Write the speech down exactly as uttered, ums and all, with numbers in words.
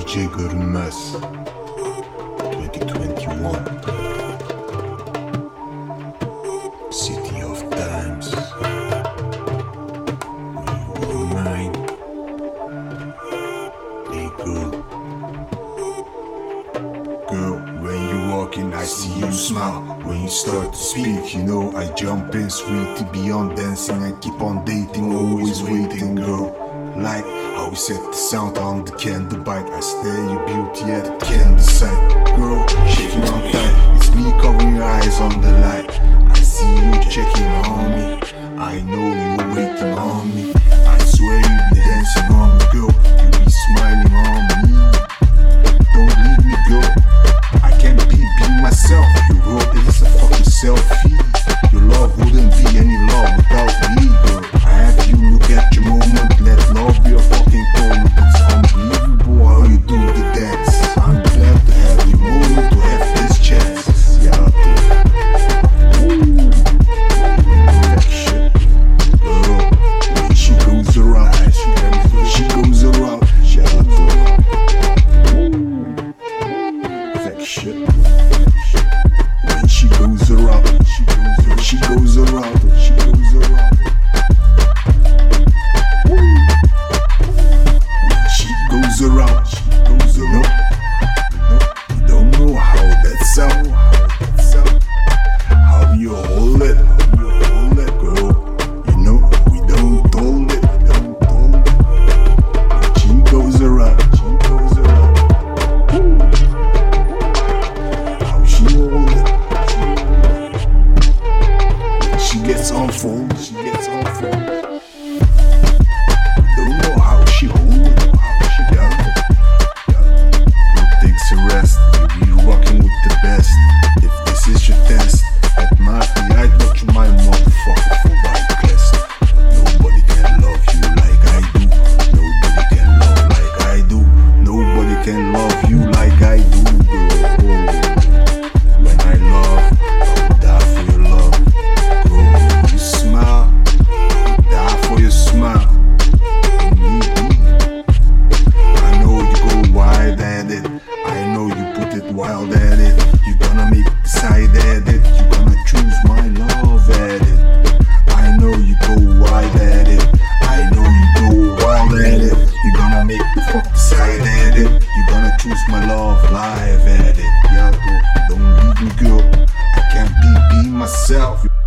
Gece görünmez twenty twenty-one City of Dimes. When you were mine, hey girl. Girl, when you walking, I see you smile. When you start to speak, you know I jump in. Sweetie beyond dancing, I keep on dating, always waiting, girl. Like how we set the sound on the candle bite. I stare your beauty at the candle side. Girl, shaking on tight. It's me covering your eyes on the light. I see you checking on me. I know you're waiting on me. I swear you be dancing on me, girl. You be smiling on me. Don't leave me, girl. I can't be being myself. You wrote it as a fucking selfie. Your love wouldn't be any love without me, girl. I have you look at your moment. Let love be a fucking moment. It's unbelievable how you do the dance. I'm glad to have you moment, to have this chance. Yeah, ooh, that shit, girl. When she goes around, she goes around. Yeah, ooh, that shit. When she goes around, she goes around, she goes around, she goes around. She goes around, she goes around. No, you don't know how that sound, how that sound, how you hold it, how you hold it, girl. You know we don't hold it, we don't hold it. She goes around, she goes around. How she hold it, she gets on phone, she gets on phone. Don't know how she hold it, how she got it. Girl takes a rest, you be rocking with the best. If this is your test, at my I'd watch my motherfucker for right quest. Nobody can love you like I do. Nobody can love like I do. Nobody can love you like I do, girl. When I love, I would die for your love. Girl, you smile, I would die for your smile. I know you go wild at it. I know you put it wild at it. You gonna make the side at it. You gonna choose my love at it. I know you go wild at it. I know you go wild at it. You gonna make the fuck the side at it. You gonna choose my love live at it. Yeah, don't leave me, girl. I can't be be myself.